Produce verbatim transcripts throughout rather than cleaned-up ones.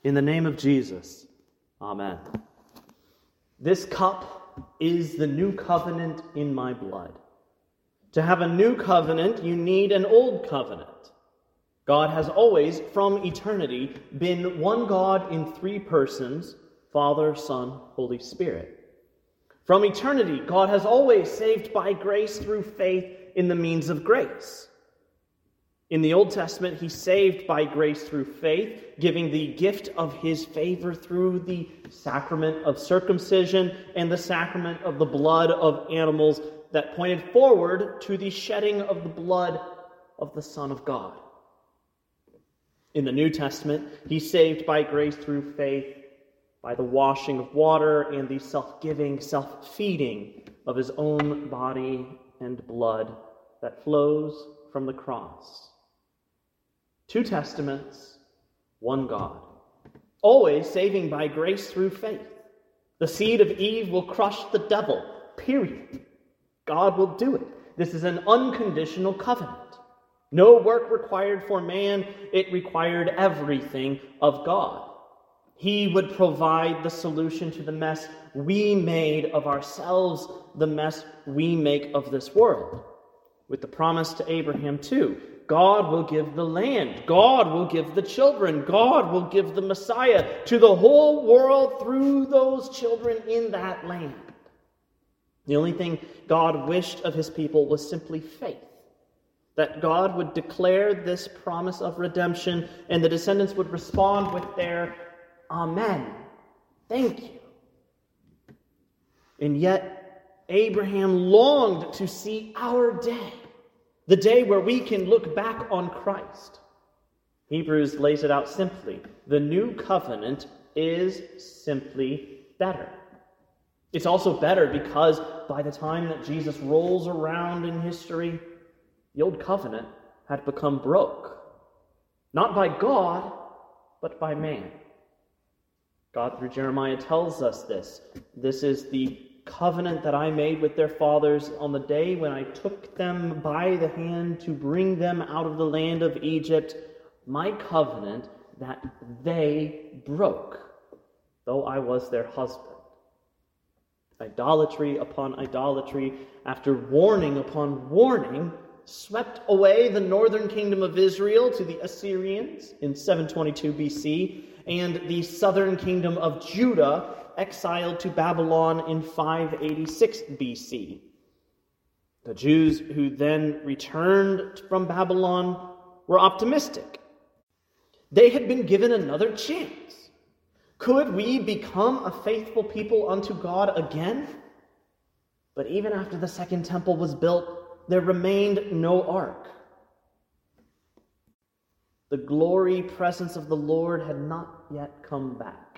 In the name of Jesus, amen. This cup is the new covenant in my blood. To have a new covenant, you need an old covenant. God has always, from eternity, been one God in three persons, Father, Son, Holy Spirit. From eternity, God has always saved by grace through faith in the means of grace. In the Old Testament, he saved by grace through faith, giving the gift of his favor through the sacrament of circumcision and the sacrament of the blood of animals that pointed forward to the shedding of the blood of the Son of God. In the New Testament, he saved by grace through faith, by the washing of water and the self-giving, self-feeding of his own body and blood that flows from the cross. Two testaments, one God. Always saving by grace through faith. The seed of Eve will crush the devil, period. God will do it. This is an unconditional covenant. No work required for man, it required everything of God. He would provide the solution to the mess we made of ourselves, the mess we make of this world. With the promise to Abraham too, God will give the land, God will give the children, God will give the Messiah to the whole world through those children in that land. The only thing God wished of his people was simply faith. That God would declare this promise of redemption and the descendants would respond with their Amen. Thank you. And yet, Abraham longed to see our day, the day where we can look back on Christ. Hebrews lays it out simply. The new covenant is simply better. It's also better because by the time that Jesus rolls around in history, the old covenant had become broke. Not by God, but by man. God, through Jeremiah, tells us this. This is the covenant that I made with their fathers on the day when I took them by the hand to bring them out of the land of Egypt, my covenant that they broke, though I was their husband. Idolatry upon idolatry, after warning upon warning, swept away the northern kingdom of Israel to the Assyrians in seven twenty-two B C, and the southern kingdom of Judah exiled to Babylon in five eighty-six B C. The Jews who then returned from Babylon were optimistic. They had been given another chance. Could we become a faithful people unto God again? But even after the second temple was built, there remained no ark. The glory presence of the Lord had not yet come back.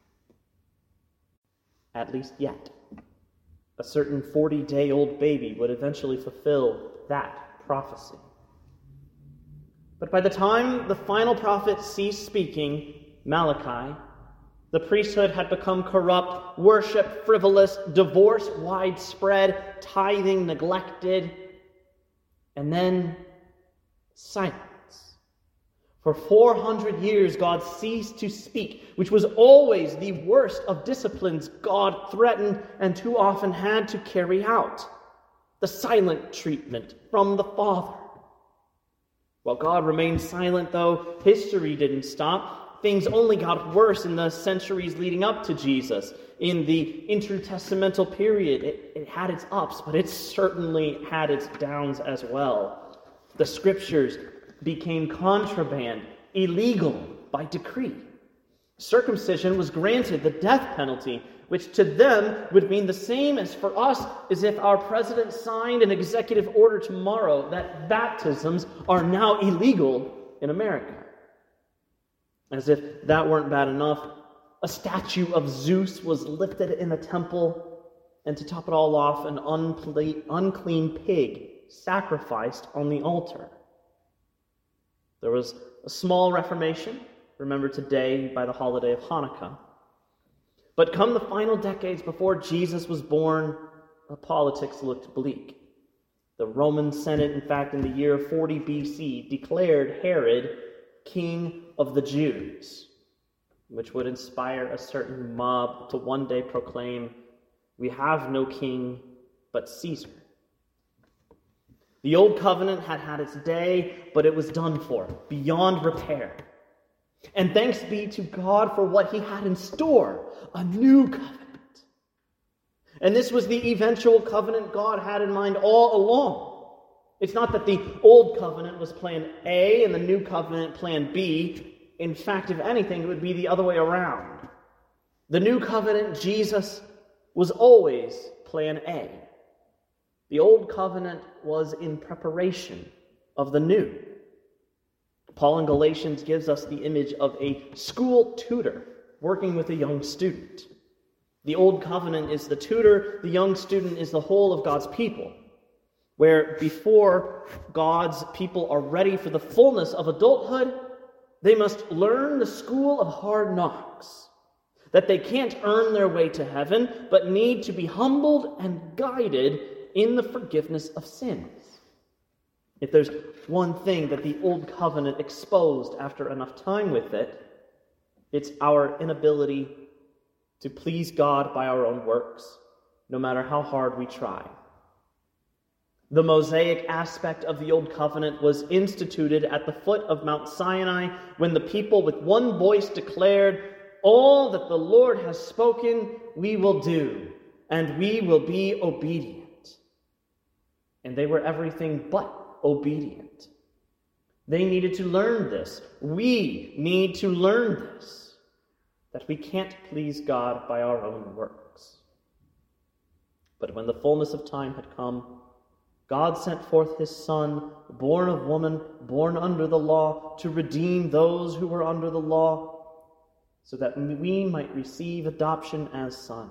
At least yet. A certain forty-day-old baby would eventually fulfill that prophecy. But by the time the final prophet ceased speaking, Malachi, the priesthood had become corrupt, worship frivolous, divorce widespread, tithing neglected, and then silence. For four hundred years, God ceased to speak, which was always the worst of disciplines God threatened and too often had to carry out. The silent treatment from the Father. While God remained silent, though, history didn't stop. Things only got worse in the centuries leading up to Jesus. In the intertestamental period, it, it had its ups, but it certainly had its downs as well. The scriptures became contraband, illegal by decree. Circumcision was granted the death penalty, which to them would mean the same as for us as if our president signed an executive order tomorrow that baptisms are now illegal in America. As if that weren't bad enough, a statue of Zeus was lifted in the temple, and to top it all off, an unple- unclean pig sacrificed on the altar. There was a small reformation, remembered today by the holiday of Hanukkah. But come the final decades before Jesus was born, the politics looked bleak. The Roman Senate, in fact, in the year forty B C, declared Herod king of the Jews. which would inspire a certain mob to one day proclaim, "We have no king but Caesar." The old covenant had had its day, but it was done for, beyond repair. And thanks be to God for what he had in store, a new covenant. And this was the eventual covenant God had in mind all along. It's not that the old covenant was plan A and the new covenant plan B. In fact, if anything, it would be the other way around. The new covenant, Jesus, was always plan A. The old covenant was in preparation of the new. Paul in Galatians gives us the image of a school tutor working with a young student. The old covenant is the tutor, the young student is the whole of God's people, where before God's people are ready for the fullness of adulthood, they must learn the school of hard knocks, that they can't earn their way to heaven, but need to be humbled and guided in the forgiveness of sins. If there's one thing that the old covenant exposed after enough time with it, it's our inability to please God by our own works, no matter how hard we try. The Mosaic aspect of the Old Covenant was instituted at the foot of Mount Sinai when the people with one voice declared, "All that the Lord has spoken, we will do, and we will be obedient." And they were everything but obedient. They needed to learn this. We need to learn this, that we can't please God by our own works. But when the fullness of time had come, God sent forth his Son, born of woman, born under the law, to redeem those who were under the law, so that we might receive adoption as sons.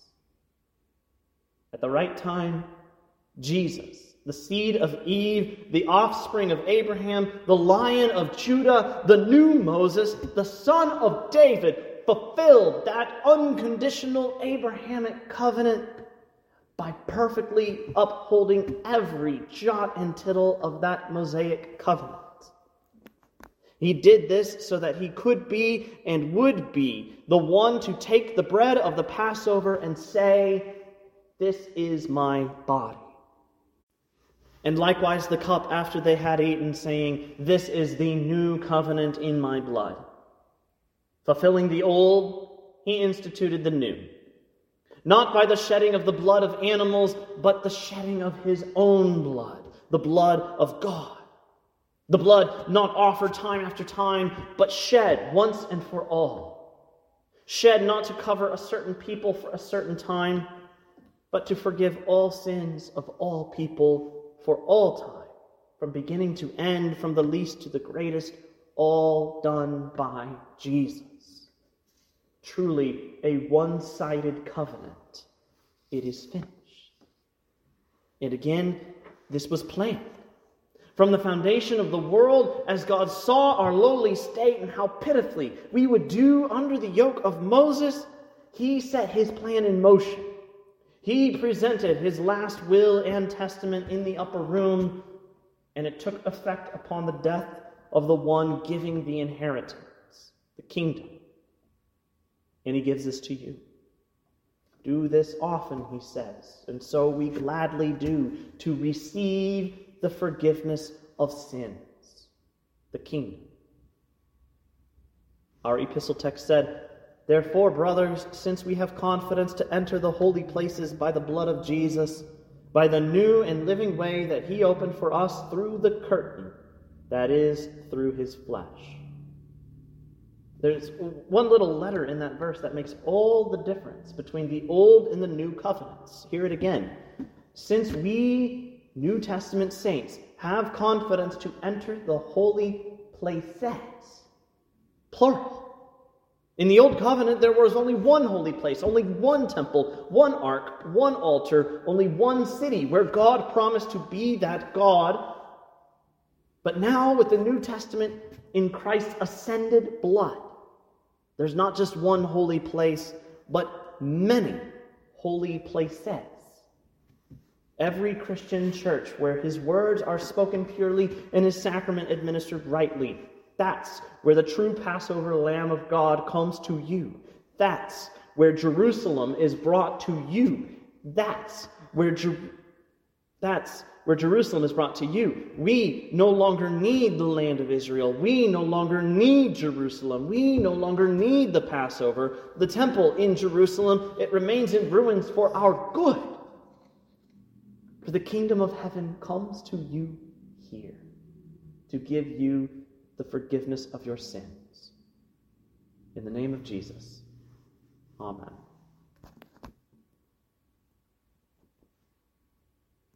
At the right time, Jesus, the seed of Eve, the offspring of Abraham, the Lion of Judah, the new Moses, the Son of David, fulfilled that unconditional Abrahamic covenant by perfectly upholding every jot and tittle of that Mosaic covenant. He did this so that he could be and would be the one to take the bread of the Passover and say, "This is my body." And likewise the cup after they had eaten, saying, "This is the new covenant in my blood." Fulfilling the old, he instituted the new. Not by the shedding of the blood of animals, but the shedding of his own blood, the blood of God. The blood not offered time after time, but shed once and for all. Shed not to cover a certain people for a certain time, but to forgive all sins of all people for all time, from beginning to end, from the least to the greatest, all done by Jesus. Truly a one-sided covenant. It is finished. And again, this was planned. From the foundation of the world, as God saw our lowly state and how pitifully we would do under the yoke of Moses, he set his plan in motion. He presented his last will and testament in the upper room, and it took effect upon the death of the one giving the inheritance, the kingdom. And he gives this to you. Do this often, he says, and so we gladly do, to receive the forgiveness of sins, the kingdom. Our epistle text said, "Therefore, brothers, since we have confidence to enter the holy places by the blood of Jesus, by the new and living way that he opened for us through the curtain, that is, through his flesh." There's one little letter in that verse that makes all the difference between the old and the new covenants. Hear it again. Since we, New Testament saints, have confidence to enter the holy places, plural. In the Old Covenant, there was only one holy place, only one temple, one ark, one altar, only one city where God promised to be that God. But now, with the New Testament, in Christ's ascended blood, there's not just one holy place, but many holy places. Every Christian church where his words are spoken purely and his sacrament administered rightly That's where the true Passover Lamb of God comes to you. That's where Jerusalem is brought to you. That's where Jer- that's where Jerusalem is brought to you. We no longer need the land of Israel. We no longer need Jerusalem. We no longer need the Passover. The temple in Jerusalem, it remains in ruins for our good. For the kingdom of heaven comes to you here to give you the forgiveness of your sins. In the name of Jesus, amen.